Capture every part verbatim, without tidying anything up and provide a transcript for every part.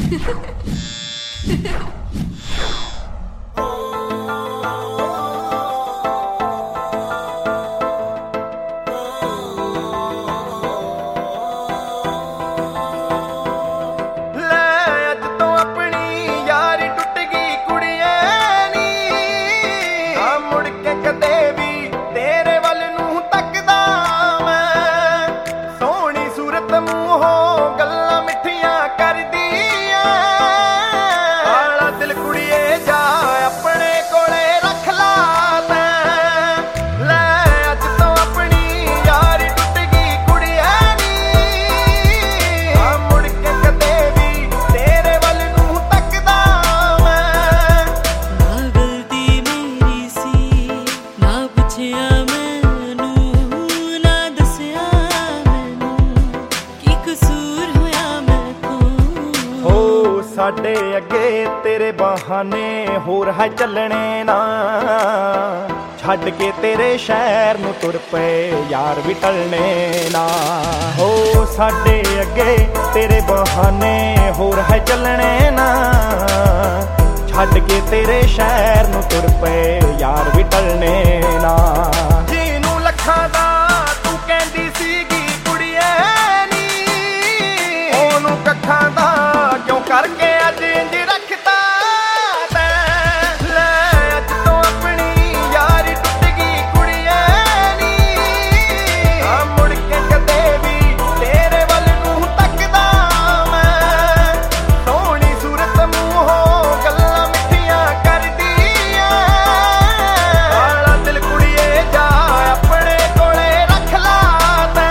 ਸਾਡੇ ਅੱਗੇ ਤੇਰੇ ਬਹਾਨੇ ਹੋਰ ਹੈ ਚੱਲਣੇ ਨਾ, ਛੱਡ ਕੇ ਤੇਰੇ ਸ਼ਹਿਰ ਨੂੰ ਤੁਰ ਪਏ ਯਾਰ ਵੀ ਟਲਣੇ ਨਾ। ਹੋ ਸਾਡੇ ਅੱਗੇ ਤੇਰੇ ਬਹਾਨੇ ਹੋਰ ਹੈ ਚੱਲਣੇ ਨਾ, ਛੱਡ ਕੇ ਤੇਰੇ ਸ਼ਹਿਰ ਨੂੰ ਤੁਰ ਪਏ ਯਾਰ ਵੀ ਟਲਣੇ ਨਾ। ਜਿਹਨੂੰ ਲੱਖਾਂ ਦਾ ਤੂੰ ਕਹਿੰਦੀ ਸੀਗੀ ਕੁੜੀਏ ਨੀ, ਉਹਨੂੰ ਕੱਖਾਂ ਦਾ ਕਿਉਂ ਕਰਕੇ ਅੱਜ ਇੰਝ ਰੱਖਤਾ ਤੈਂ। ਲੈ ਅੱਜ ਤੋਂ ਆਪਣੀ ਯਾਰੀ ਟੁੱਟ ਗਈ ਕੁੜੀਏ ਨੀ, ਆ ਮੁੜ ਕੇ ਕਦੇ ਵੀ ਤੇਰੇ ਵੱਲ ਨੂੰ ਤੱਕਦਾ ਮੈਂ। ਸੋਹਣੀ ਸੂਰਤ ਮੂੰਹੋਂ ਗੱਲਾਂ ਮਿੱਠੀਆਂ ਕਰਦੀ ਐ, ਆਲਾ ਦਿਲ ਕੁੜੀਏ ਜਾ ਆਪਣੇ ਕੋਲੇ ਰੱਖ ਲਾ ਤੈਂ।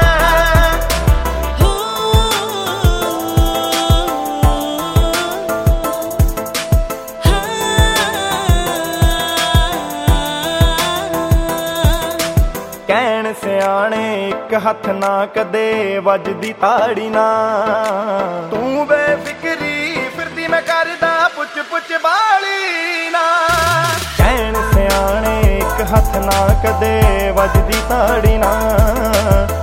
ਕਹਿਣ ਸਿਆਣੇ ਇੱਕ ਹੱਥ ਨਾ ਕਦੇ ਵੱਜਦੀ ਤਾੜੀ ਨਾ, ਤੂੰ ਬੇਫਿਕਰੀ ਫਿਰਦੀ ਮੈਂ ਕਰਦਾ ਪੁੱਛ ਪੁੱਛ ਬਾਲੀ ਨਾ। ਕਹਿਣ ਸਿਆਣੇ ਇੱਕ ਹੱਥ ਨਾ ਕਦੇ ਵੱਜਦੀ ਤਾੜੀ ਨਾ,